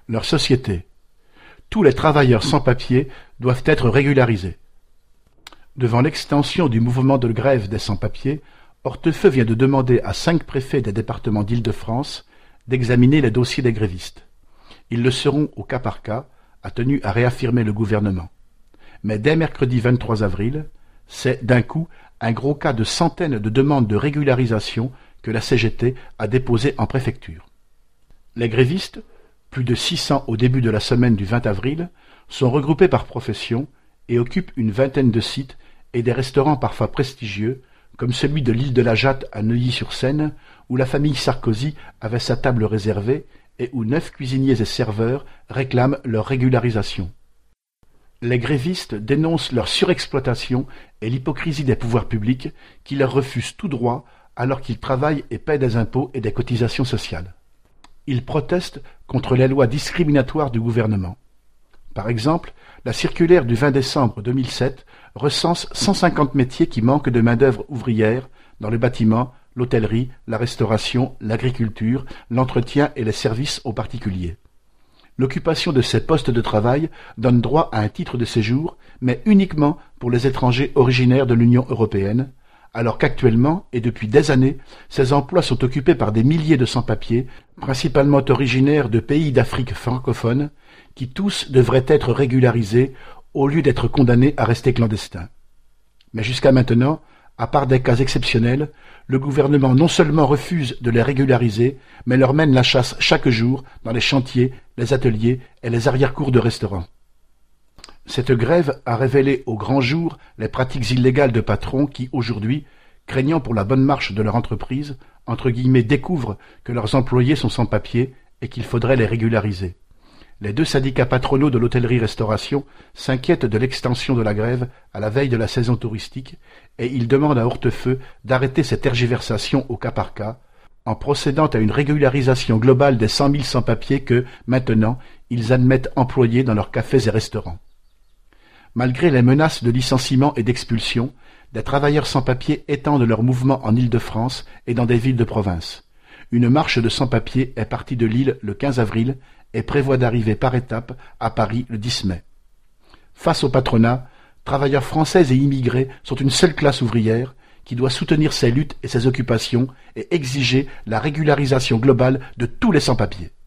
leur société. Tous les travailleurs sans-papiers doivent être régularisés. Devant l'extension du mouvement de grève des sans-papiers, Hortefeux vient de demander à 5 préfets des départements d'Île-de-France d'examiner les dossiers des grévistes. Ils le seront au cas par cas, a tenu à réaffirmer le gouvernement. Mais dès mercredi 23 avril, c'est d'un coup un gros cas de centaines de demandes de régularisation que la CGT a déposées en préfecture. Les grévistes, plus de 600 au début de la semaine du 20 avril, sont regroupés par profession et occupent une vingtaine de sites et des restaurants parfois prestigieux, comme celui de l'île de la Jatte à Neuilly-sur-Seine, où la famille Sarkozy avait sa table réservée et où 9 cuisiniers et serveurs réclament leur régularisation. Les grévistes dénoncent leur surexploitation et l'hypocrisie des pouvoirs publics qui leur refusent tout droit alors qu'ils travaillent et paient des impôts et des cotisations sociales. Ils protestent contre les lois discriminatoires du gouvernement. Par exemple, la circulaire du 20 décembre 2007 recense 150 métiers qui manquent de main-d'œuvre ouvrière dans le bâtiment, l'hôtellerie, la restauration, l'agriculture, l'entretien et les services aux particuliers. L'occupation de ces postes de travail donne droit à un titre de séjour, mais uniquement pour les étrangers originaires de l'Union européenne, alors qu'actuellement, et depuis des années, ces emplois sont occupés par des milliers de sans-papiers, principalement originaires de pays d'Afrique francophone, qui tous devraient être régularisés au lieu d'être condamnés à rester clandestins. Mais jusqu'à maintenant, à part des cas exceptionnels, le gouvernement non seulement refuse de les régulariser, mais leur mène la chasse chaque jour dans les chantiers, les ateliers et les arrière-cours de restaurants. Cette grève a révélé au grand jour les pratiques illégales de patrons qui, aujourd'hui, craignant pour la bonne marche de leur entreprise, entre guillemets, découvrent que leurs employés sont sans papier et qu'il faudrait les régulariser. Les 2 syndicats patronaux de l'hôtellerie-restauration s'inquiètent de l'extension de la grève à la veille de la saison touristique et ils demandent à Hortefeux d'arrêter cette tergiversation au cas par cas, en procédant à une régularisation globale des 100 000 sans-papiers que, maintenant, ils admettent employés dans leurs cafés et restaurants. Malgré les menaces de licenciement et d'expulsion, des travailleurs sans-papiers étendent leur mouvement en Île-de-France et dans des villes de province. Une marche de sans-papiers est partie de Lille le 15 avril et prévoit d'arriver par étapes à Paris le 10 mai. Face au patronat, travailleurs français et immigrés sont une seule classe ouvrière qui doit soutenir ses luttes et ses occupations et exiger la régularisation globale de tous les sans-papiers.